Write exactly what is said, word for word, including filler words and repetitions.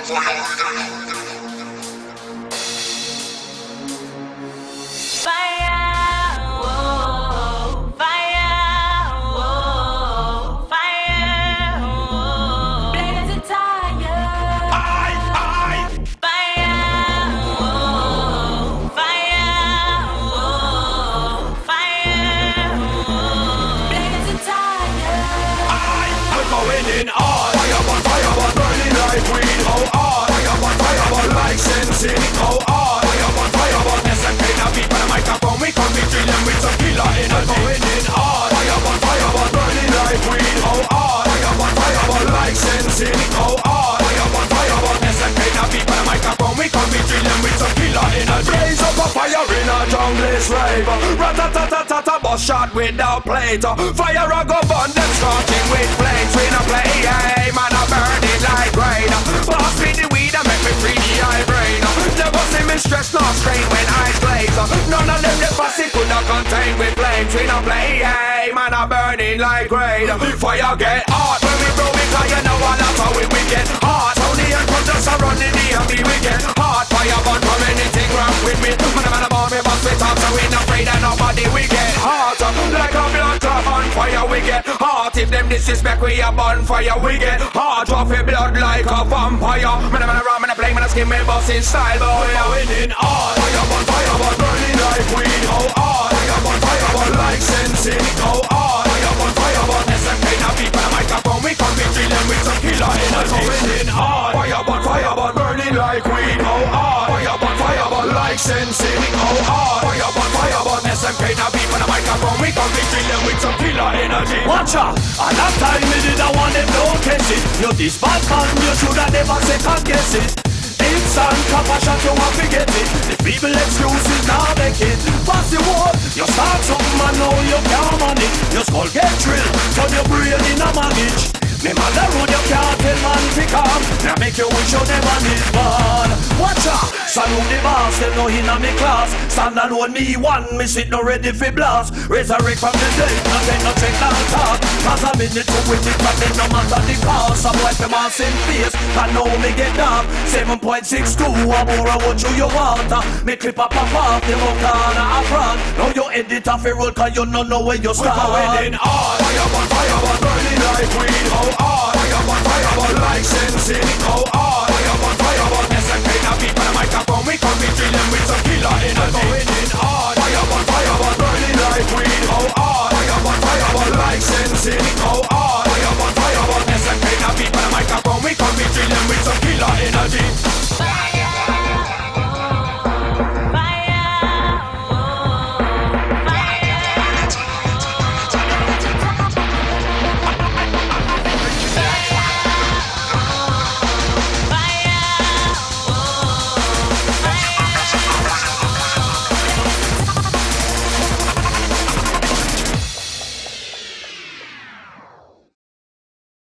Shot without plate. Fire a go burn them scorching with flames. We no play, hey, man I burn it like rain. Pass me the weed and make me free the eye brain. Never see me stress nor strain when eyes glaze. None of them the pussy could not contain with flames. We no play, hey, man I burn it like rain. Fire get hot when we blow it, cause you know all that's how we, we get hot. Only and come just a run in the army, we get hot. Fire burn from anything wrong with me. Man a man a bomb me bust me top, so we not afraid of nobody, we get hot. Like a blood clot on fire, we get hot. If them disrespect, we a bonfire, we get hot. Drop your blood like a vampire. Man a man a ram, man a play, man a skin, me bustin' style, boy. We going in hard. Fire burn, fire burn, burning like weed. Oh hard. Fire burn, fire burn, like sensing. Oh hard. Fire burn, fire burn, S M K now people a microphone. We come be drilling with some killer energy. We going in hard. Fire burn, fire burn, burning like weed. Oh hard. Fire burn, fire burn, like sensing. Oh hard. Fire burn, fire burn, S M K now people a microphone. We come be drilling with some killer energy. Watch out! A long time me did I want them don't catch it. You this bad man, you shoulda never second guess it. Instant compassion, you want to get it. The feeble excuses now make it. Pass the word, you start something and now you can't manage. Your skull get drilled, turn your brain in a manage. Me mother road you can't tell man to come. Now make you wish you never need man. Watch out! Salute the boss, them no in a me class. Stand alone me one, me sit no ready for blast. Resurrect from the dead, no take no check no talk. Cause a minute to win it, but then no matter the cost. Some wipe them ass in face, and now me get down. seven point six two, a more I want you you want. Me clip up a pop, them out corner a front. Now you edit off a roll, cause you no know where you start. We going in hard. Fire burn, fire burn, burning like weed. Oh hard. Fire burn, fire burn, like